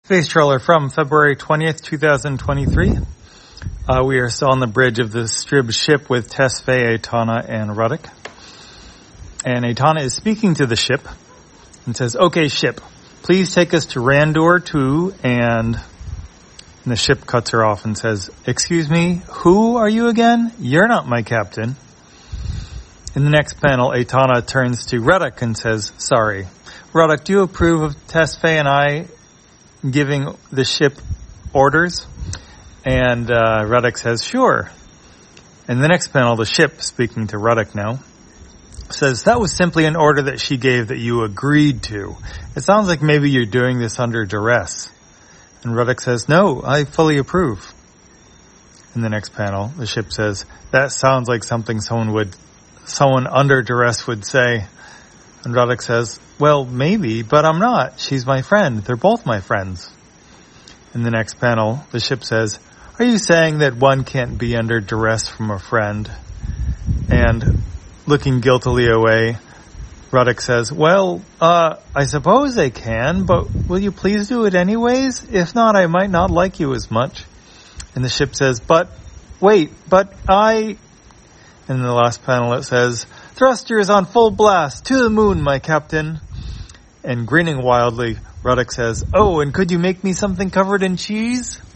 Space Trawler from February 20th, 2023. We are still on the bridge of the Strib ship with Tesfaye, Etana, and Ruddock. And Etana is speaking to the ship and says, "Okay, ship, please take us to Randor 2, and the ship cuts her off and says, "Excuse me, who are you again? You're not my captain." In the next panel, Etana turns to Ruddock and says, "Sorry. Ruddock, do you approve of Tesfaye and I giving the ship orders?" And Ruddock says, "Sure." In the next panel, the ship, speaking to Ruddock now, says, "That was simply an order that she gave that you agreed to. It sounds like maybe you're doing this under duress." And Ruddock says, "No, I fully approve." In the next panel, the ship says, "That sounds like something someone under duress would say." And Ruddock says, "Well, maybe, but I'm not. She's my friend. They're both my friends." In the next panel, the ship says, "Are you saying that one can't be under duress from a friend?" And looking guiltily away, Ruddock says, "Well, I suppose they can, but will you please do it anyways? If not, I might not like you as much." And the ship says, "But I..." In the last panel it says, "Thrusters on full blast, to the moon, my captain." And grinning wildly, Ruddock says, "Oh, and could you make me something covered in cheese?"